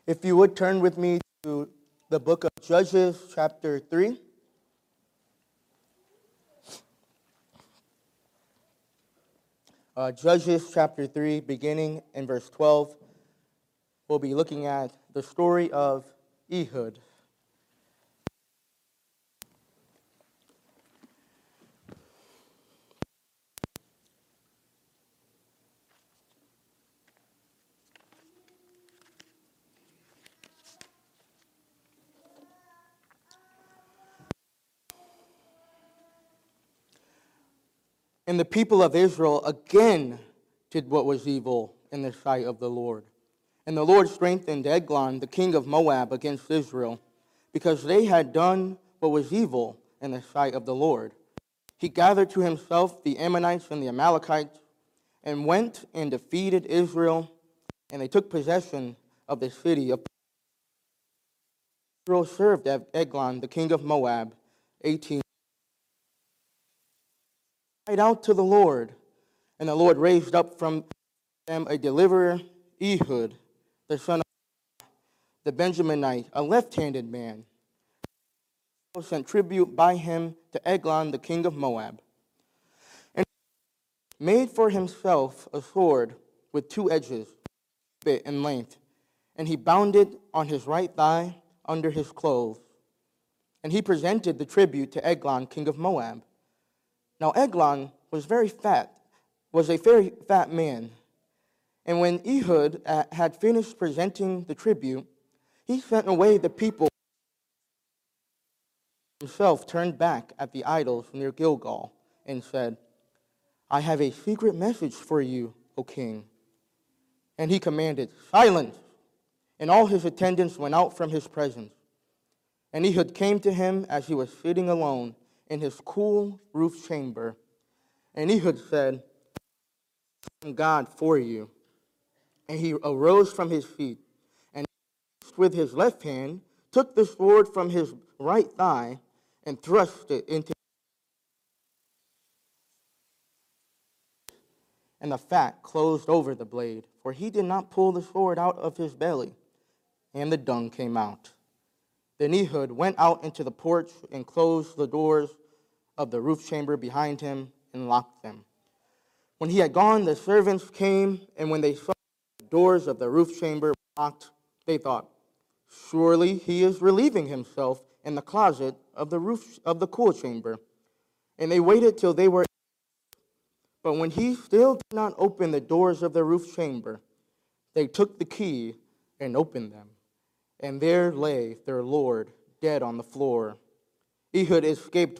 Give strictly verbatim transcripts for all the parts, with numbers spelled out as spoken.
If you would turn with me to the book of Judges, chapter three. Uh, Judges, chapter three, beginning in verse twelve. We'll be looking at the story of Ehud. And the people of Israel again did what was evil in the sight of the Lord. And the Lord strengthened Eglon, the king of Moab, against Israel, because they had done what was evil in the sight of the Lord. He gathered to himself the Ammonites and the Amalekites, and went and defeated Israel, and they took possession of the city of Israel. Served Eglon, the king of Moab, eighteen. Cried out to the Lord, and the Lord raised up from them a deliverer, Ehud, the son of the Benjaminite, a left-handed man. Sent tribute by him to Eglon, the king of Moab, and made for himself a sword with two edges, bit in length, and he bound it on his right thigh under his clothes. And he presented the tribute to Eglon, king of Moab. Now Eglon was very fat, was a very fat man. And when Ehud had finished presenting the tribute, he sent away the people. Himself turned back at the idols near Gilgal and said, I have a secret message for you, O king. And he commanded, silence. And all his attendants went out from his presence. And Ehud came to him as he was sitting alone in his cool roof chamber. And Ehud said, God for you. And he arose from his feet, and with his left hand took the sword from his right thigh and thrust it into, and the fat closed over the blade, for he did not pull the sword out of his belly, and the dung came out. Then Ehud went out into the porch and closed the doors of the roof chamber behind him and locked them. When he had gone, the servants came, and when they saw the doors of the roof chamber locked, they thought, surely he is relieving himself in the closet of the roof of the cool chamber. And they waited till they were. But when he still did not open the doors of the roof chamber, they took the key and opened them. And there lay their lord dead on the floor. Ehud escaped.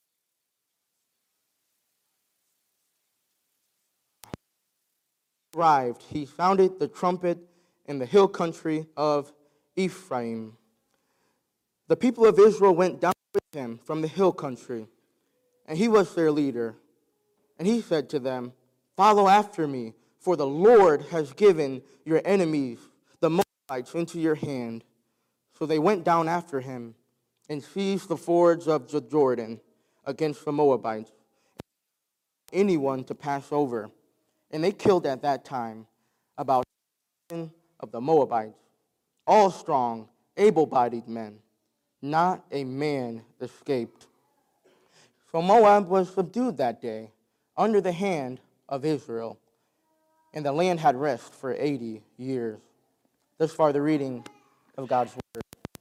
Arrived, he sounded the trumpet in the hill country of Ephraim. The people of Israel went down with him from the hill country, and he was their leader. And he said to them, follow after me, for the Lord has given your enemies, the Moabites, into your hand. So they went down after him and seized the fords of the Jordan against the Moabites, anyone to pass over. And they killed at that time about of the Moabites, all strong, able-bodied men. Not a man escaped. So Moab was subdued that day under the hand of Israel, and the land had rest for eighty years. Thus far, the reading of God's word.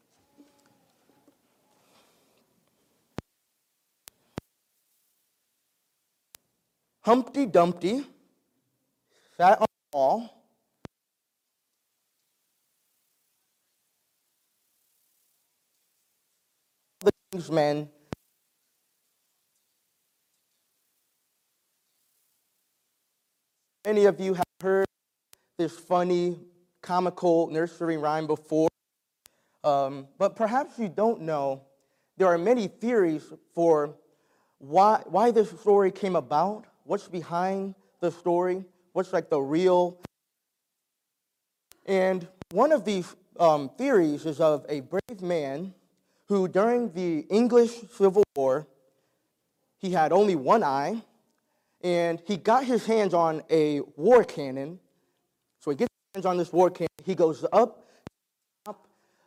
Humpty Dumpty sat on the wall. The king's men Many of you have heard this funny, comical nursery rhyme before, um, but perhaps you don't know there are many theories for why, why this story came about, what's behind the story, what's like the real. And one of these um, theories is of a brave man who, during the English Civil War, he had only one eye, and he got his hands on a war cannon. So he gets his hands on this war cannon. He goes up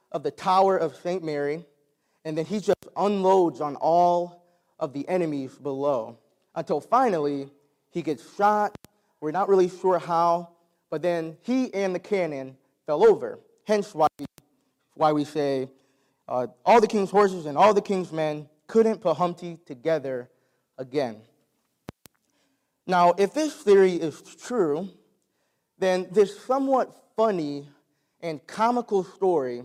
of the Tower of Saint Mary, and then he just unloads on all of the enemies below until finally he gets shot. We're not really sure how, but then he and the cannon fell over. Hence why we, why we say uh, all the king's horses and all the king's men couldn't put Humpty together again. Now, if this theory is true, then this somewhat funny and comical story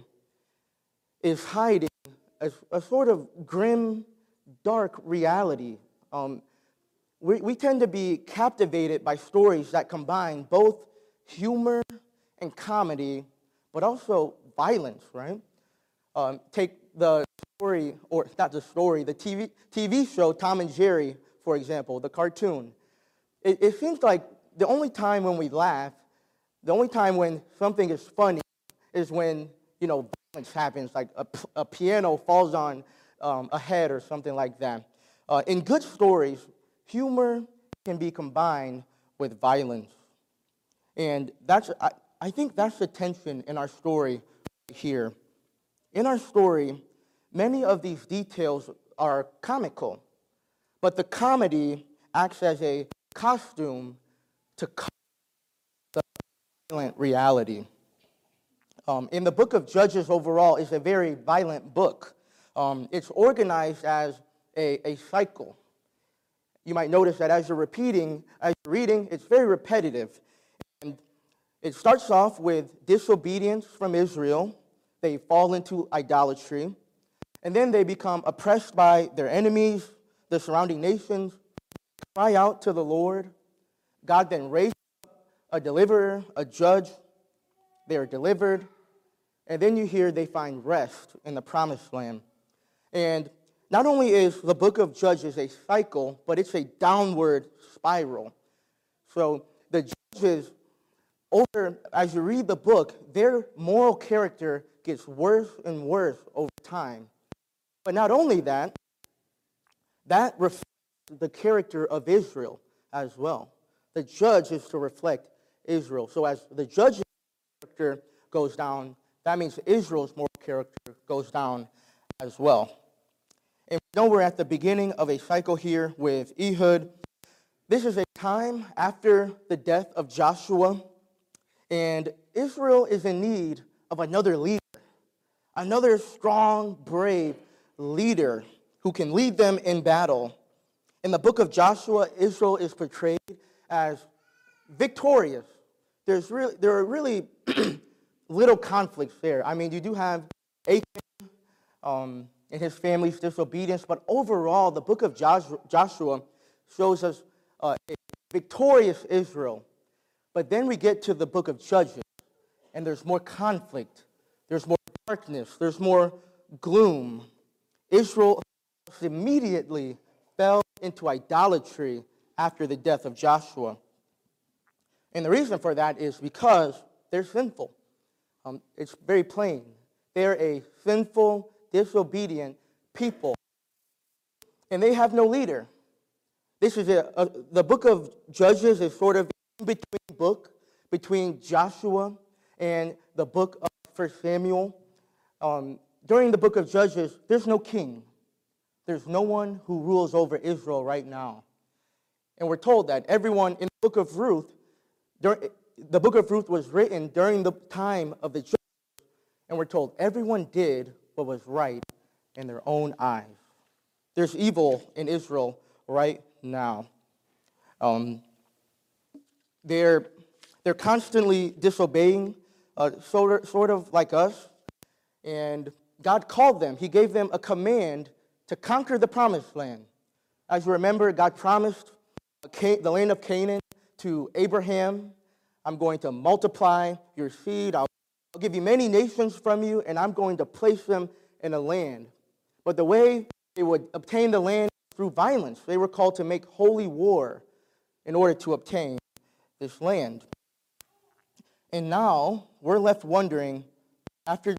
is hiding a, a sort of grim, dark reality. Um, we, we tend to be captivated by stories that combine both humor and comedy, but also violence, right? Um, take the story, or not the story, the T V, T V show Tom and Jerry, for example, the cartoon. It, it seems like the only time when we laugh, the only time when something is funny is when, you know, violence happens, like a, a piano falls on um, a head or something like that. Uh, in good stories, humor can be combined with violence. And that's, I, I think that's the tension in our story here. In our story, many of these details are comical, but the comedy acts as a costume to cover the violent reality. Um, in the book of Judges overall is a very violent book. Um, it's organized as a, a cycle. You might notice that as you're repeating, as you're reading, it's very repetitive. And it starts off with disobedience from Israel. They fall into idolatry. And then they become oppressed by their enemies, the surrounding nations, cry out to the Lord. God then raises up a deliverer, a judge. They are delivered. And then you hear they find rest in the promised land. And not only is the book of Judges a cycle, but it's a downward spiral. So the judges, over as you read the book, their moral character gets worse and worse over time. But not only that, that reflects the character of Israel as well. The judge is to reflect Israel. So as the judge's character goes down, that means Israel's moral character goes down as well. And we know we're at the beginning of a cycle here with Ehud. This is a time after the death of Joshua, and Israel is in need of another leader, another strong, brave leader who can lead them in battle. In the book of Joshua, Israel is portrayed as victorious. There's really, there are really little conflicts there. I mean, you do have Achan um, and his family's disobedience, but overall, the book of Joshua shows us uh, a victorious Israel. But then we get to the book of Judges, and there's more conflict. There's more darkness. There's more gloom. Israel immediately fell into idolatry after the death of Joshua. And the reason for that is because they're sinful. Um, it's very plain. They're a sinful, disobedient people. And they have no leader. This is a, a, the book of Judges is sort of in between book between Joshua and the book of First Samuel. Um, during the book of Judges, there's no king. There's no one who rules over Israel right now. And we're told that everyone in the book of Ruth, during, the book of Ruth was written during the time of the judges, and we're told everyone did what was right in their own eyes. There's evil in Israel right now. Um, they're, they're constantly disobeying, uh, sort of, sort of like us, and God called them. He gave them a command to conquer the promised land. As you remember, God promised the land of Canaan to Abraham. I'm going to multiply your seed. I'll, I'll give you many nations from you, and I'm going to place them in a land. But the way they would obtain the land through violence. They were called to make holy war in order to obtain this land. And now we're left wondering, after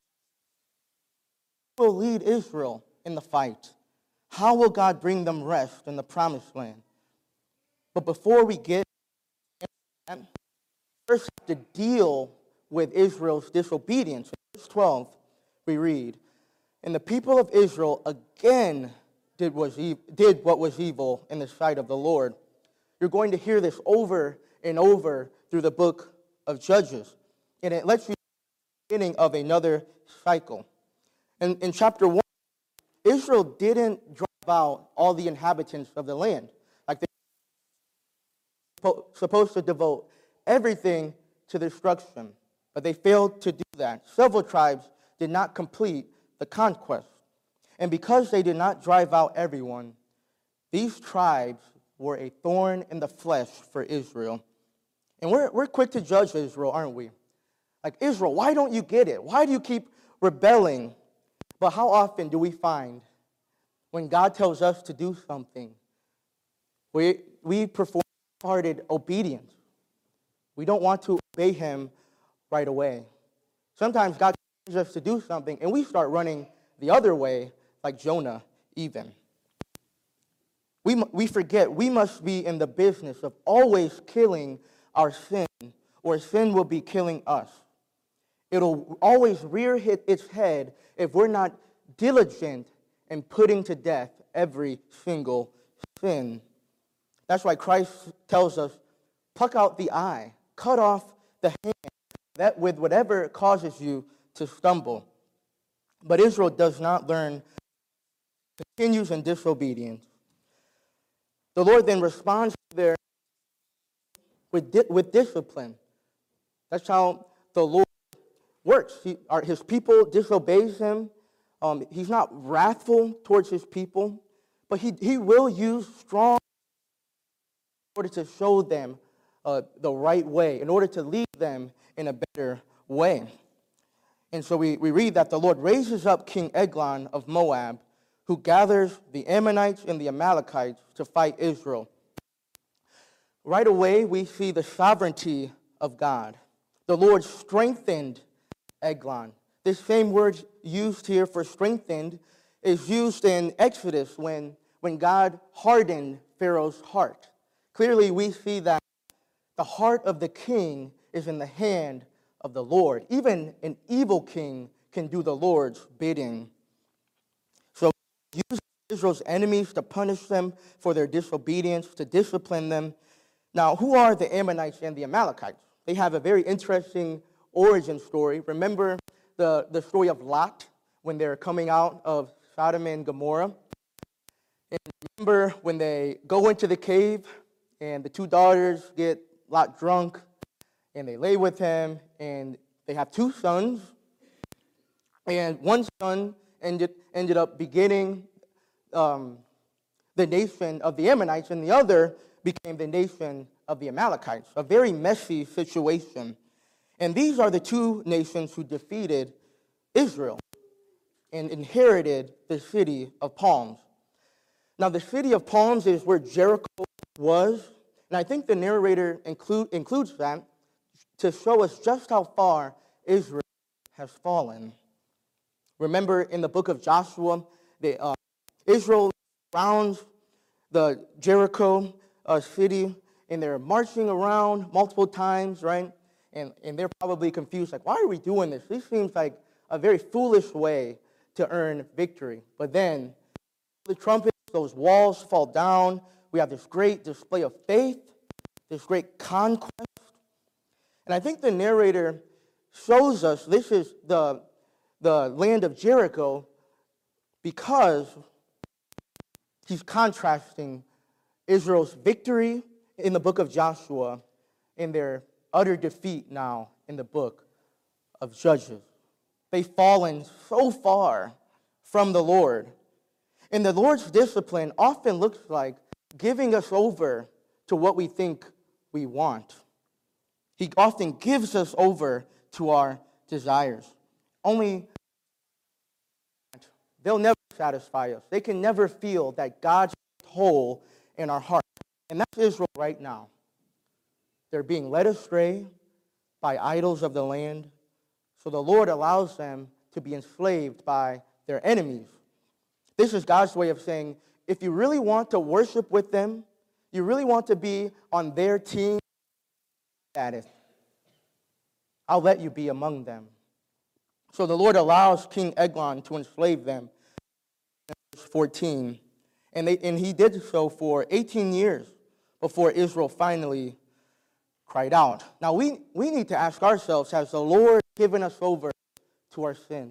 who will lead Israel in the fight? How will God bring them rest in the promised land? But before we get into that, first have to deal with Israel's disobedience. In verse twelve, we read, "And the people of Israel again did, was e- did what was evil in the sight of the Lord." You're going to hear this over and over through the book of Judges. And it lets you know the beginning of another cycle. And in chapter one, Israel didn't drive out all the inhabitants of the land. Like they were supposed to devote everything to destruction. But they failed to do that. Several tribes did not complete the conquest. And because they did not drive out everyone, these tribes were a thorn in the flesh for Israel. And we're, we're quick to judge Israel, aren't we? Like, Israel, why don't you get it? Why do you keep rebelling? But how often do we find when God tells us to do something, we, we perform half-hearted obedience? We don't want to obey him right away. Sometimes God tells us to do something, and we start running the other way, like Jonah even. We, we forget we must be in the business of always killing our sin, or sin will be killing us. It'll always rear its head if we're not diligent in putting to death every single sin. That's why Christ tells us, pluck out the eye, cut off the hand, that with whatever causes you to stumble. But Israel does not learn, continues in disobedience. The Lord then responds to their with, di- with discipline. That's how the Lord works. He, our, his people disobeys him. Um, he's not wrathful towards his people, but he, he will use strong in order to show them uh, the right way, in order to lead them in a better way. And so we, we read that the Lord raises up King Eglon of Moab, who gathers the Ammonites and the Amalekites to fight Israel. Right away, we see the sovereignty of God. The Lord strengthened Eglon. This same word used here for strengthened is used in Exodus when, when God hardened Pharaoh's heart. Clearly, we see that the heart of the king is in the hand of the Lord. Even an evil king can do the Lord's bidding. So, use Israel's enemies to punish them for their disobedience, to discipline them. Now, who are the Ammonites and the Amalekites? They have a very interesting origin story. Remember the, the story of Lot when they're coming out of Sodom and Gomorrah? And remember when they go into the cave and the two daughters get Lot drunk and they lay with him and they have two sons. And one son ended, ended up beginning um, the nation of the Ammonites, and the other became the nation of the Amalekites. A very messy situation. And these are the two nations who defeated Israel and inherited the city of palms. Now, the city of palms is where Jericho was, and I think the narrator include, includes that to show us just how far Israel has fallen. Remember in the book of Joshua, the, uh, Israel surrounds the Jericho uh, city, and they're marching around multiple times, right? And, and they're probably confused, like, why are we doing this? This seems like a very foolish way to earn victory. But then the trumpets, those walls fall down. We have this great display of faith, this great conquest. And I think the narrator shows us this is the, the land of Jericho because he's contrasting Israel's victory in the book of Joshua and their utter defeat now in the book of Judges. They've fallen so far from the Lord. And the Lord's discipline often looks like giving us over to what we think we want. He often gives us over to our desires. Only they'll never satisfy us. They can never feel that God's whole in our heart. And that's Israel right now. They're being led astray by idols of the land. So the Lord allows them to be enslaved by their enemies. This is God's way of saying, if you really want to worship with them, you really want to be on their team, that is, I'll let you be among them. So the Lord allows King Eglon to enslave them, verse fourteen. And, they, and he did so for eighteen years before Israel finally cried out. Now we, we need to ask ourselves, has the Lord given us over to our sin?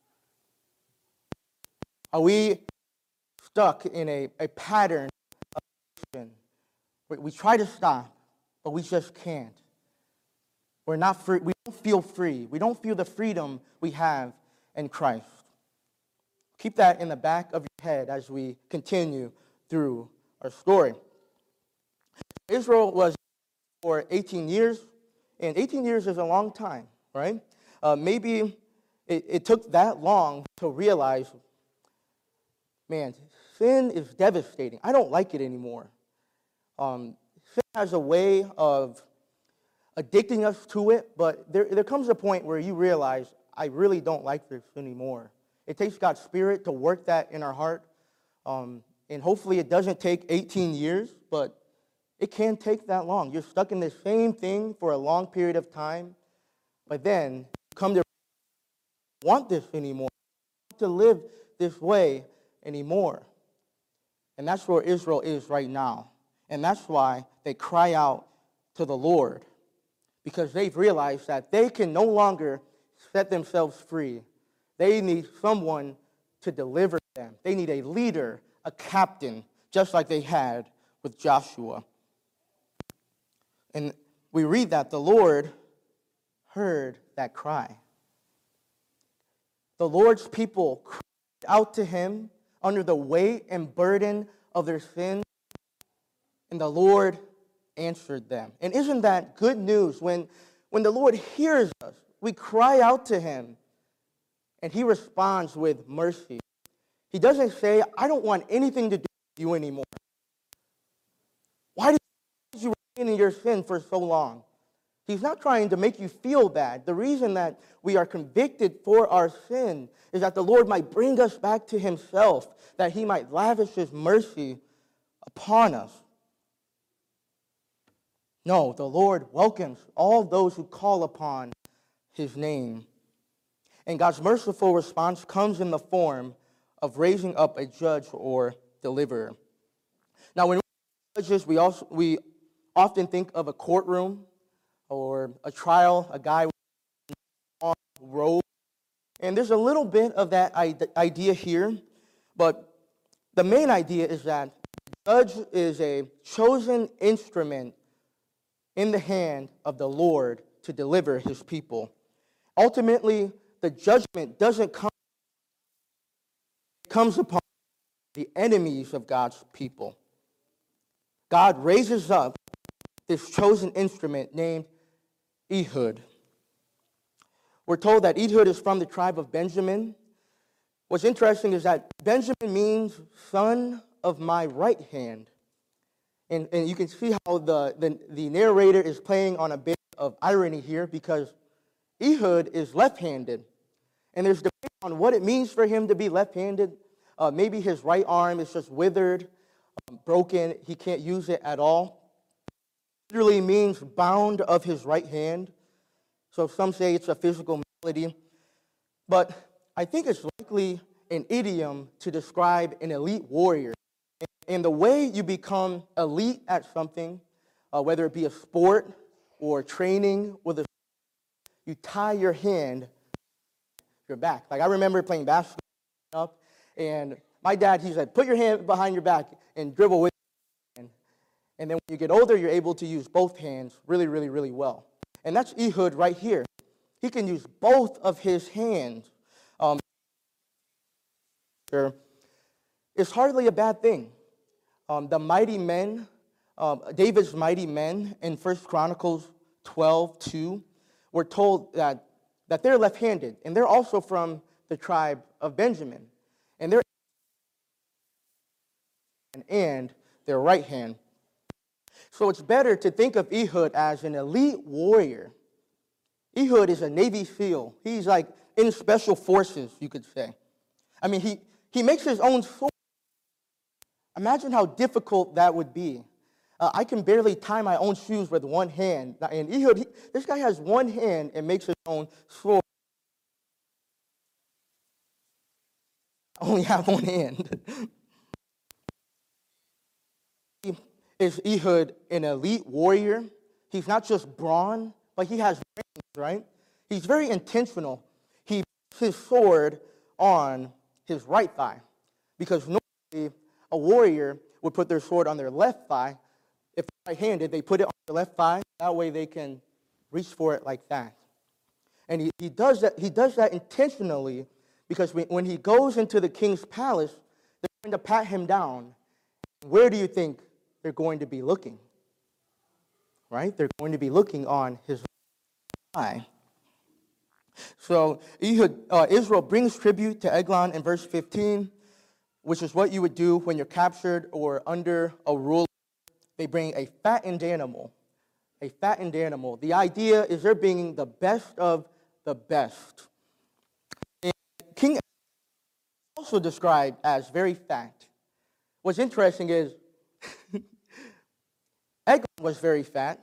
Are we stuck in a, a pattern of sin? We, we try to stop, but we just can't. We're not free. We don't feel free. We don't feel the freedom we have in Christ. Keep that in the back of your head as we continue through our story. Israel was for eighteen years, and eighteen years is a long time, right? Uh, maybe it, it took that long to realize, man, sin is devastating. I don't like it anymore. Um, sin has a way of addicting us to it, but there, there comes a point where you realize, I really don't like this anymore. It takes God's Spirit to work that in our heart, um, and hopefully it doesn't take eighteen years, but it can take that long. You're stuck in the same thing for a long period of time, but then you come to want this anymore, to live this way anymore. And that's where Israel is right now. And that's why they cry out to the Lord, because they've realized that they can no longer set themselves free. They need someone to deliver them. They need a leader, a captain, just like they had with Joshua. And we read that the Lord heard that cry. The Lord's people cried out to him under the weight and burden of their sin, and the Lord answered them. And isn't that good news? When, when the Lord hears us, we cry out to him, and he responds with mercy. He doesn't say, I don't want anything to do with you anymore. Why did you remain in your sin for so long? He's not trying to make you feel bad. The reason that we are convicted for our sin is that the Lord might bring us back to himself, that he might lavish his mercy upon us. No, the Lord welcomes all those who call upon his name. And God's merciful response comes in the form of raising up a judge or deliverer. Now, when we judges, we also we often think of a courtroom or a trial, a guy with a robe. And there's a little bit of that idea here, but the main idea is that the judge is a chosen instrument in the hand of the Lord to deliver his people. Ultimately, the judgment doesn't come, it comes upon the enemies of God's people. God raises up this chosen instrument named Ehud. We're told that Ehud is from the tribe of Benjamin. What's interesting is that Benjamin means son of my right hand. And, and you can see how the, the, the narrator is playing on a bit of irony here, because Ehud is left-handed. And there's debate on what it means for him to be left-handed. Uh, maybe his right arm is just withered, um, broken. He can't use it at all. It literally means bound of his right hand. So some say it's a physical malady. But I think it's likely an idiom to describe an elite warrior. And the way you become elite at something, uh, whether it be a sport or training with a, you tie your hand to your back. Like I remember playing basketball up, and my dad, he said, put your hand behind your back and dribble with your hand. And then when you get older, you're able to use both hands really, really, really well. And that's Ehud right here. He can use both of his hands. Um, it's hardly a bad thing. Um, the mighty men, um, David's mighty men in First Chronicles twelve two, were told that, that they're left-handed, and they're also from the tribe of Benjamin. And they're and their right hand. So it's better to think of Ehud as an elite warrior. Ehud is a Navy SEAL. He's like in special forces, you could say. I mean, he, he makes his own sword. Imagine how difficult that would be. Uh, I can barely tie my own shoes with one hand. And Ehud, he, this guy has one hand and makes his own sword. I only have one hand. Is Ehud an elite warrior? He's not just brawn, but he has brains, right? He's very intentional. He puts his sword on his right thigh, because normally a warrior would put their sword on their left thigh. If they're right-handed, they put it on their left thigh. That way they can reach for it like that. And he, he, does that, he does that intentionally because when he goes into the king's palace, they're going to pat him down. Where do you think they're going to be looking? Right? They're going to be looking on his eye. So Ehud, uh, Israel brings tribute to Eglon in verse fifteen, which is what you would do when you're captured or under a ruler. They bring a fattened animal. A fattened animal. The idea is they're bringing the best of the best. And King is also described as very fat. What's interesting is Eglon was very fat.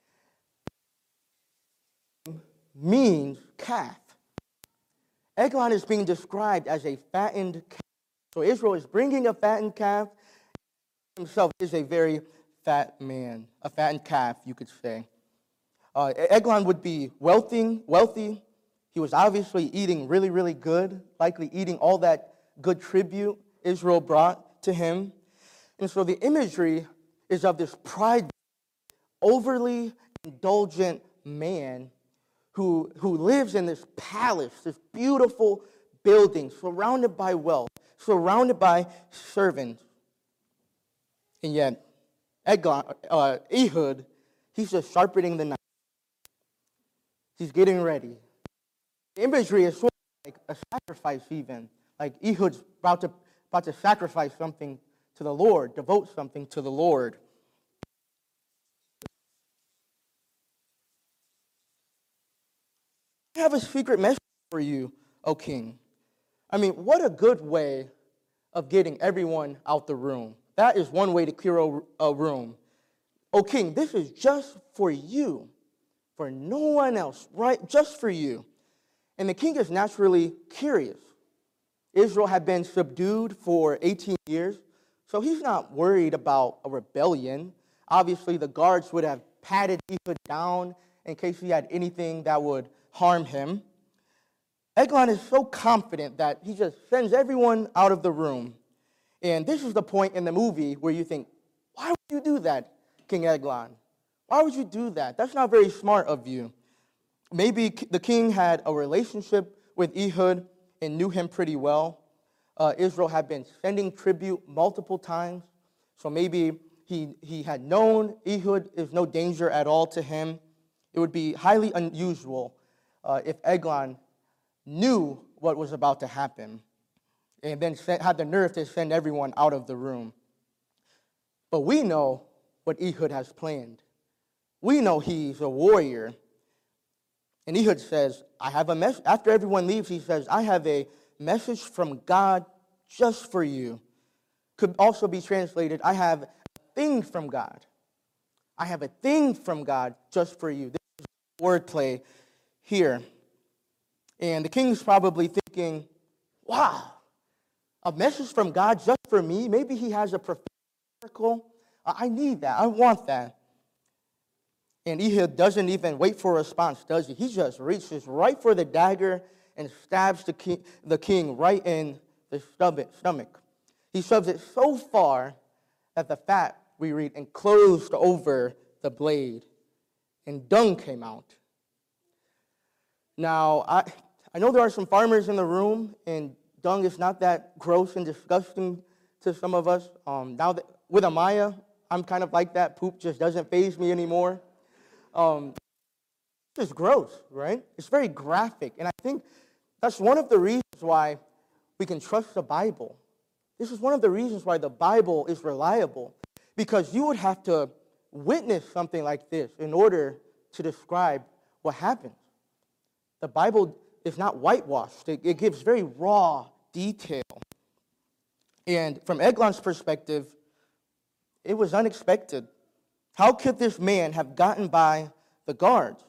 Means calf. Eglon is being described as a fattened calf. So Israel is bringing a fattened calf. Himself is a very fat man, a fattened calf, you could say. Uh, Eglon would be wealthy, wealthy. He was obviously eating really, really good, likely eating all that good tribute Israel brought to him. And so the imagery is of this pride, overly indulgent man who, who lives in this palace, this beautiful building, surrounded by wealth, surrounded by servants. And yet, Eglon, uh, Ehud, he's just sharpening the knife. He's getting ready. The imagery is sort of like a sacrifice even. Like Ehud's about to, about to sacrifice something to the Lord, devote something to the Lord. I have a secret message for you, O king. I mean, what a good way of getting everyone out the room. That is one way to clear a, a room. O king, this is just for you, for no one else, right? Just for you. And the king is naturally curious. Israel had been subdued for eighteen years, so he's not worried about a rebellion. Obviously, the guards would have patted Ehud down in case he had anything that would harm him. Eglon is so confident that he just sends everyone out of the room. And this is the point in the movie where you think, why would you do that, King Eglon? Why would you do that? That's not very smart of you. Maybe the king had a relationship with Ehud and knew him pretty well. Uh, Israel had been sending tribute multiple times. So maybe he, he had known Ehud is no danger at all to him. It would be highly unusual uh, if Eglon knew what was about to happen and then had the nerve to send everyone out of the room. But we know what Ehud has planned. We know he's a warrior. And Ehud says, I have a message. After everyone leaves, he says, I have a message from God just for you. Could also be translated, I have a thing from God. I have a thing from God just for you. This is wordplay here. And the king's probably thinking, wow, a message from God just for me? Maybe he has a prophetic miracle. I need that. I want that. And Ehud doesn't even wait for a response, does he? He just reaches right for the dagger and stabs the king, the king right in the stomach. He shoves it so far that the fat, we read, enclosed over the blade, and dung came out. Now, I, I know there are some farmers in the room, and dung is not that gross and disgusting to some of us. Um, now, that, with Amaya, I'm kind of like that. Poop just doesn't faze me anymore. Um, it's just gross, right? It's very graphic. And I think that's one of the reasons why we can trust the Bible. This is one of the reasons why the Bible is reliable. Because you would have to witness something like this in order to describe what happens. The Bible is not whitewashed. It, it gives very raw detail. And from Eglon's perspective, it was unexpected. How could this man have gotten by the guards?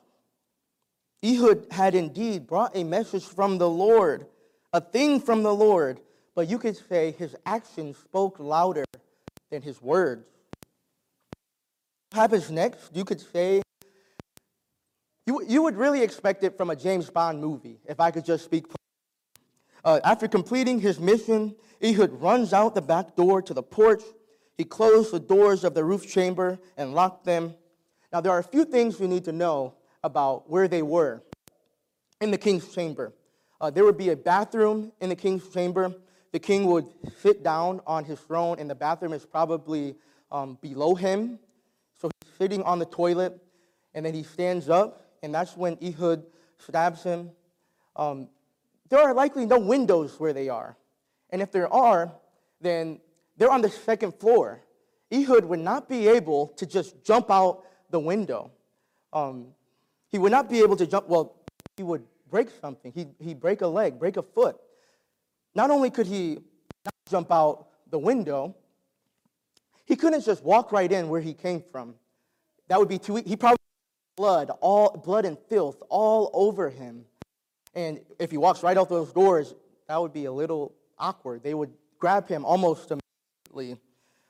Ehud had indeed brought a message from the Lord, a thing from the Lord, but you could say his actions spoke louder than his words. What happens next? You could say, you, you would really expect it from a James Bond movie, if I could just speak. Uh, after completing his mission, Ehud runs out the back door to the porch. He closed the doors of the roof chamber and locked them. Now, there are a few things you need to know about where they were in the king's chamber. Uh, there would be a bathroom in the king's chamber. The king would sit down on his throne, and the bathroom is probably um, below him. So he's sitting on the toilet, and then he stands up, and that's when Ehud stabs him. Um, there are likely no windows where they are. And if there are, then they're on the second floor. Ehud would not be able to just jump out the window. Um, he would not be able to jump, well, he would break something. He'd, he'd break a leg, break a foot. Not only could he not jump out the window, he couldn't just walk right in where he came from. That would be too easy. He probably had blood, all blood and filth all over him. And if he walks right out those doors, that would be a little awkward. They would grab him almost immediately.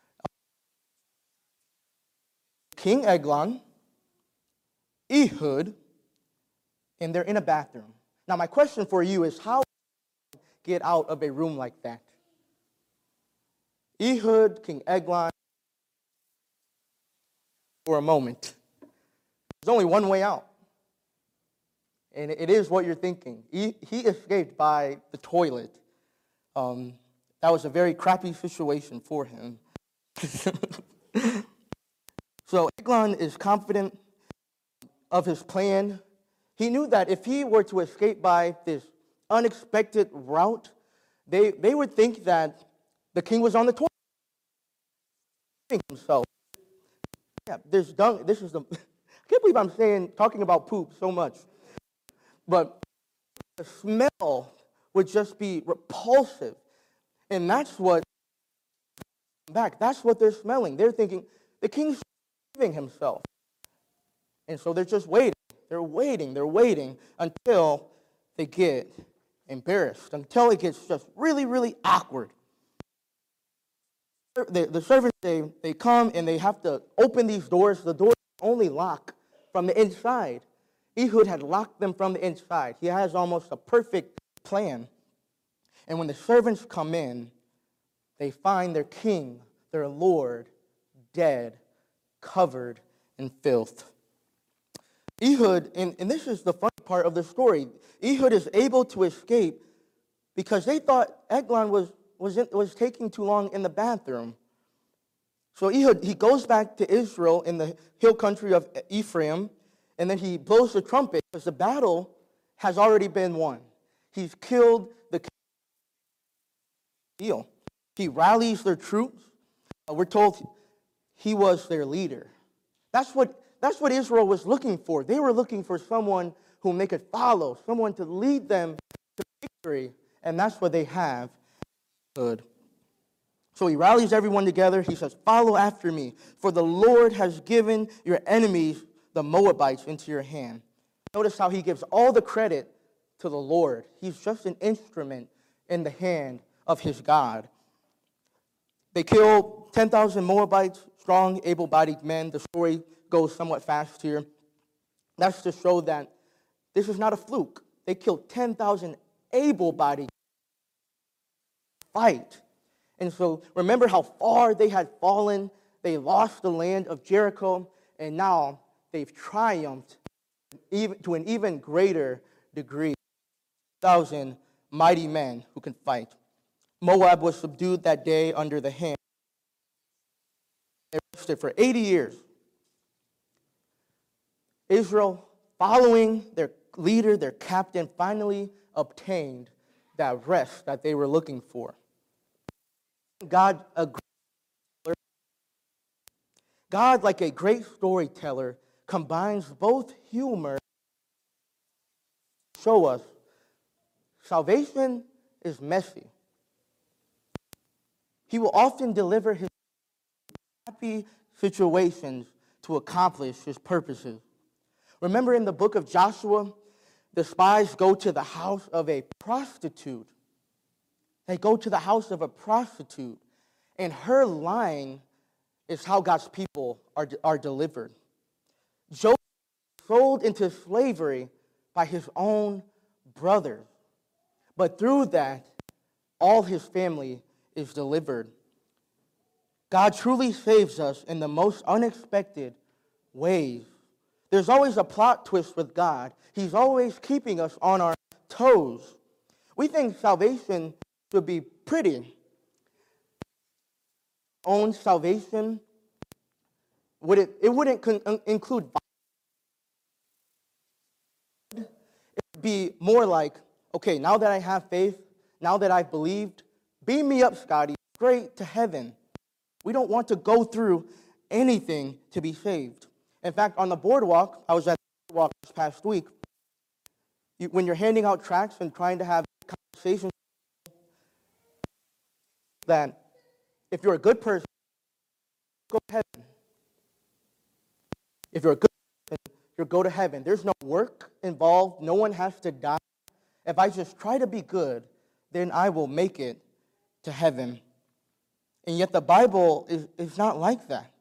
King Eglon, Ehud, and they're in a bathroom. Now, my question for you is, how do you get out of a room like that? Ehud, King Eglon, for a moment. There's only one way out. And it is what you're thinking. He, he escaped by the toilet. Um, that was a very crappy situation for him. So Eglon is confident of his plan. He knew that if he were to escape by this unexpected route, they, they would think that the king was on the toilet. Himself. Yeah, there's dung. This is the. I can't believe I'm saying talking about poop so much, but the smell would just be repulsive, and that's what. Back. That's what they're smelling. They're thinking the king's saving himself, and so they're just waiting. They're waiting. They're waiting until they get embarrassed, until it gets just really, really awkward. The, the servants, they, they come and they have to open these doors. The doors only lock from the inside. Ehud had locked them from the inside. He has almost a perfect plan. And when the servants come in, they find their king, their lord, dead, covered in filth. Ehud, and, and this is the fun part of the story, Ehud is able to escape because they thought Eglon was Was, in, was taking too long in the bathroom. So Ehud, he goes back to Israel in the hill country of Ephraim, and then he blows the trumpet because the battle has already been won. He's killed the king. He rallies their troops. Uh, we're told he was their leader. That's what, that's what Israel was looking for. They were looking for someone whom they could follow, someone to lead them to victory, and that's what they have. Good. So he rallies everyone together. He says, "Follow after me, for the Lord has given your enemies, the Moabites, into your hand." Notice how he gives all the credit to the Lord. He's just an instrument in the hand of his God. They kill ten thousand Moabites, strong, able-bodied men. The story goes somewhat fast here. That's to show that this is not a fluke. They killed ten thousand able-bodied fight. And so remember how far they had fallen. They lost the land of Jericho, and now they've triumphed even to an even greater degree. Thousand mighty men who can fight. Moab was subdued that day under the hand. They rested for eighty years. Israel, following their leader, their captain, finally obtained that rest that they were looking for. God, a, God, like a great storyteller, combines both humor to show us salvation is messy. He will often deliver his happy situations to accomplish his purposes. Remember in the book of Joshua, the spies go to the house of a prostitute. They go to the house of a prostitute, and her lying is how God's people are, are delivered. Joseph was sold into slavery by his own brothers, but through that, all his family is delivered. God truly saves us in the most unexpected ways. There's always a plot twist with God. He's always keeping us on our toes. We think salvation should be pretty. Own salvation, would it, it wouldn't con- include it would be more like, okay, now that I have faith, now that I've believed, beam me up, Scotty, straight to heaven. We don't want to go through anything to be saved. In fact, on the boardwalk, I was at the boardwalk this past week, you, when you're handing out tracts and trying to have conversations, that if you're a good person, go to heaven. If you're a good person, you'll go to heaven. There's no work involved. No one has to die. If I just try to be good, then I will make it to heaven. And yet the Bible is, is not like that.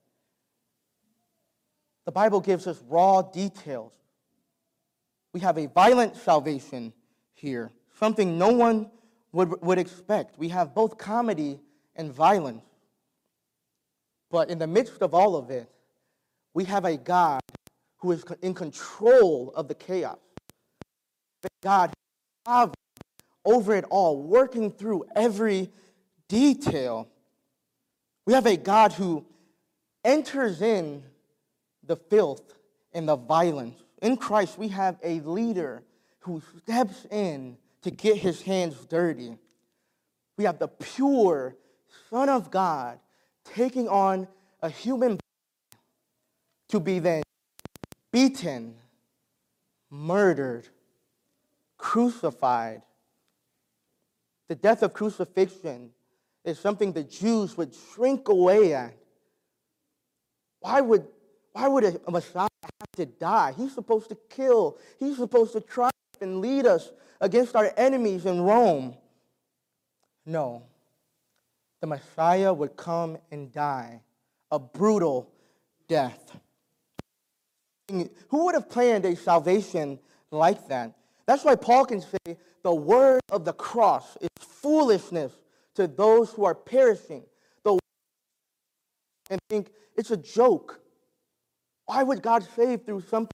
The Bible gives us raw details. We have a violent salvation here, something no one would, would expect. We have both comedy and violence. But in the midst of all of it, we have a God who is in control of the chaos. A God who is sovereign over it all, working through every detail. We have a God who enters in the filth and the violence. In Christ, we have a leader who steps in to get his hands dirty. We have the pure Son of God taking on a human body to be then beaten, murdered, crucified. The death of crucifixion is something the Jews would shrink away at. Why would, why would a Messiah have to die? He's supposed to kill. He's supposed to triumph and lead us against our enemies in Rome. No. The Messiah would come and die a brutal death. Who would have planned a salvation like that? That's why Paul can say the word of the cross is foolishness to those who are perishing. The and think it's a joke. Why would God save through something?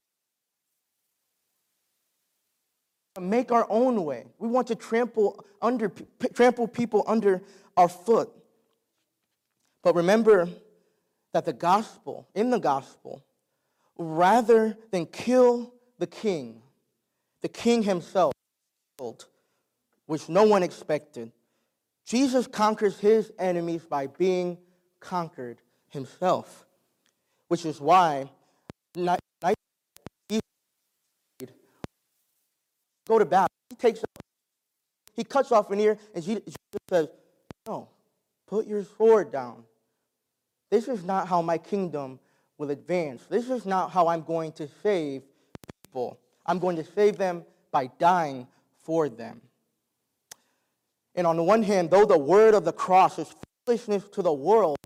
Make our own way. We want to trample under trample people under our foot. But remember that the gospel, in the gospel, rather than kill the king, the king himself, which no one expected, Jesus conquers his enemies by being conquered himself, which is why not, not, he go to battle. He takes, he cuts off an ear, and Jesus says, "No, put your sword down. This is not how my kingdom will advance. This is not how I'm going to save people. I'm going to save them by dying for them." And on the one hand, though the word of the cross is foolishness to the world,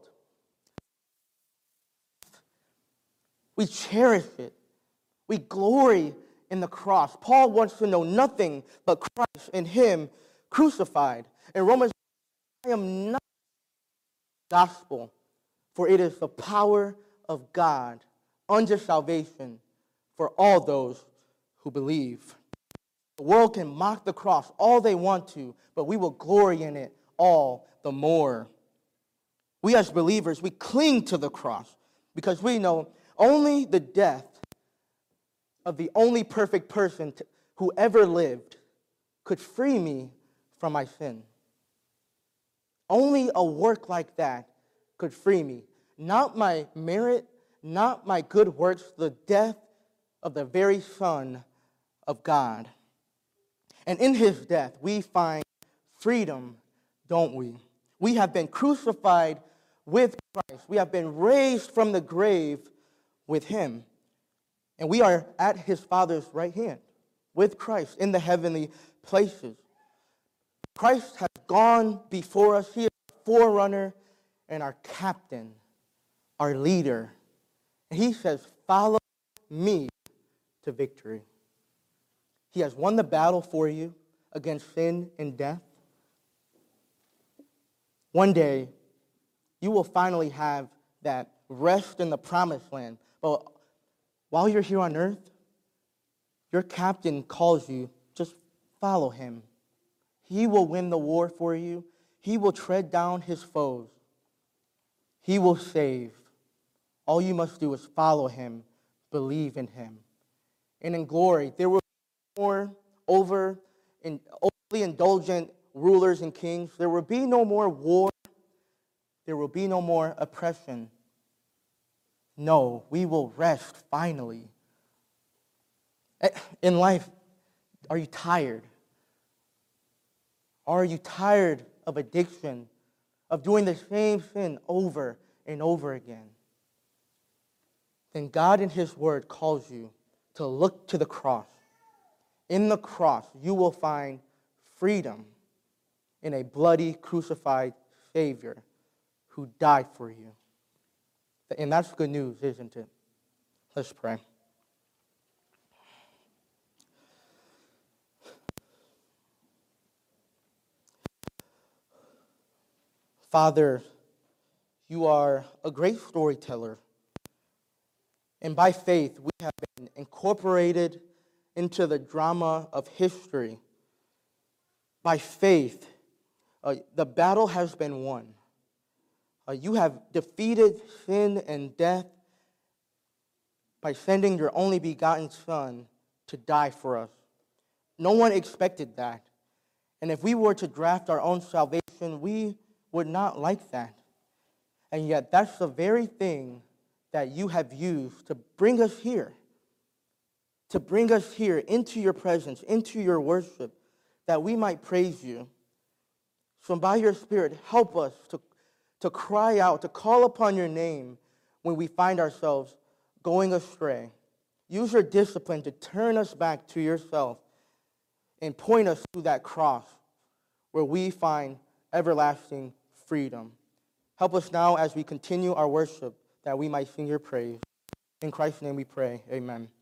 we cherish it. We glory in the cross. Paul wants to know nothing but Christ and him crucified. In Romans, I am not the gospel, for it is the power of God unto salvation for all those who believe. The world can mock the cross all they want to, but we will glory in it all the more. We as believers, we cling to the cross because we know only the death of the only perfect person to, who ever lived could free me from my sin. Only a work like that could free me. Not my merit, not my good works, the death of the very Son of God. And in his death, we find freedom, don't we? We have been crucified with Christ. We have been raised from the grave with him. And we are at his Father's right hand with Christ in the heavenly places. Christ has gone before us. He is our forerunner and our captain, our leader. And he says, follow me to victory. He has won the battle for you against sin and death. One day, you will finally have that rest in the promised land. But while you're here on earth, your captain calls you, just follow him. He will win the war for you. He will tread down his foes. He will save. All you must do is follow him, believe in him. And in glory, there will be more over in overly indulgent rulers and kings. There will be no more war. There will be no more oppression. No, we will rest finally. In life, are you tired? Are you tired of addiction, of doing the same sin over and over again? Then God in his word calls you to look to the cross. In the cross, you will find freedom in a bloody, crucified Savior who died for you. And that's good news, isn't it? Let's pray. Father, you are a great storyteller. And by faith, we have been incorporated into the drama of history. By faith, uh, the battle has been won. Uh, you have defeated sin and death by sending your only begotten Son to die for us. No one expected that. And if we were to draft our own salvation, we would not like that. And yet that's the very thing that you have used to bring us here. To bring us here into your presence, into your worship, that we might praise you. So by your Spirit, help us to, to cry out, to call upon your name when we find ourselves going astray. Use your discipline to turn us back to yourself and point us to that cross where we find everlasting freedom. Help us now as we continue our worship that we might sing your praise. In Christ's name we pray. Amen.